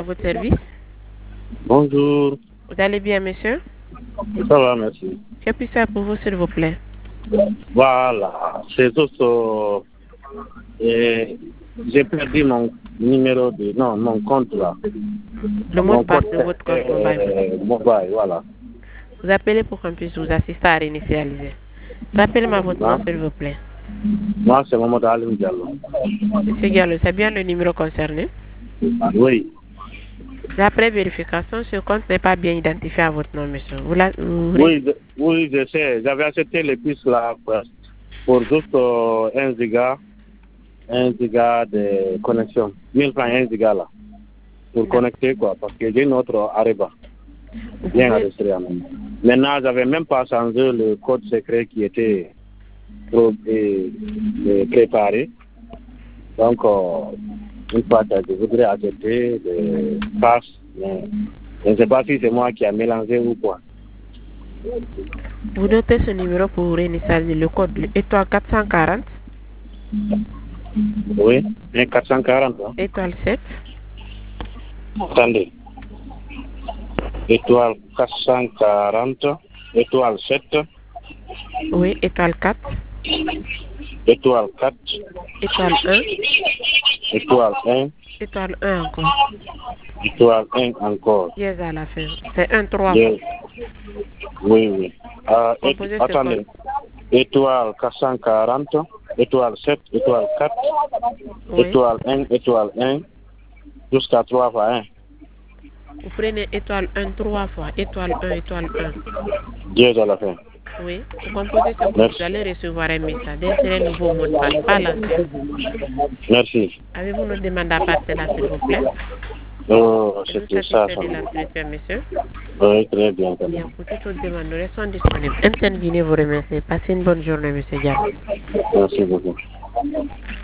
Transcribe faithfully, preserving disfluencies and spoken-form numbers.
votre service. Bonjour. Vous allez bien, monsieur? Ça va, merci. Que puis faire pour vous, s'il vous plaît? Voilà, c'est juste... euh, et j'ai perdu mon numéro de... Non, mon compte là. Le mot Mon de passe compte, de votre compte mobile. euh, mobile, voilà. Vous appelez pour qu'on puisse vous assister à réinitialiser. Rappelez-moi votre nom, Non. s'il vous plaît. Moi, c'est Mamadou Alim Diallo. Monsieur Gallo, c'est bien le numéro concerné? Oui. D'après vérification, ce compte n'est pas bien identifié à votre nom, monsieur. Vous la, vous... Oui, je, oui, je sais. J'avais acheté les puces là pour juste euh, un giga, un giga de connexion. mille francs, un giga là. Pour connecter quoi, parce que j'ai une autre Areba. Vous Bien pouvez... enregistré en même. Maintenant, j'avais même pas changé le code secret qui était pro, et, et préparé. Donc, euh, une fois que je voudrais acheter le pass, mais je ne sais pas si c'est moi qui a mélangé ou quoi. Vous notez ce numéro pour réinitialiser le code le étoile quatre cent quarante. Oui, un quatre cent quarante. Hein. Étoile sept. Attendez. Étoile quatre cent quarante, étoile sept. Oui, étoile quatre. Étoile quatre. Étoile un. Étoile un. Étoile un encore. Étoile un encore. Yes à la fin. C'est un trois. Yes. Oui, oui. Euh, et, attendez. Étoile quatre cent quarante, étoile sept, étoile quatre, oui. Étoile un, étoile un, jusqu'à trois fois un. Vous prenez étoile un trois fois, étoile un, étoile un. Yes à la fin. Oui. Vous composez ce code, vous allez recevoir un message. D'insérer un nouveau mot de passe, pas l'ancien. Merci. Avez-vous notre demande à partir là, s'il vous plaît? Oh, c'était ça. ça de l'entretien, monsieur. Oui, très bien. Bien, pour toute autre demande, nous restons disponibles. M T N Guinée vous remercie. Passez une bonne journée, monsieur Diallo. Merci beaucoup.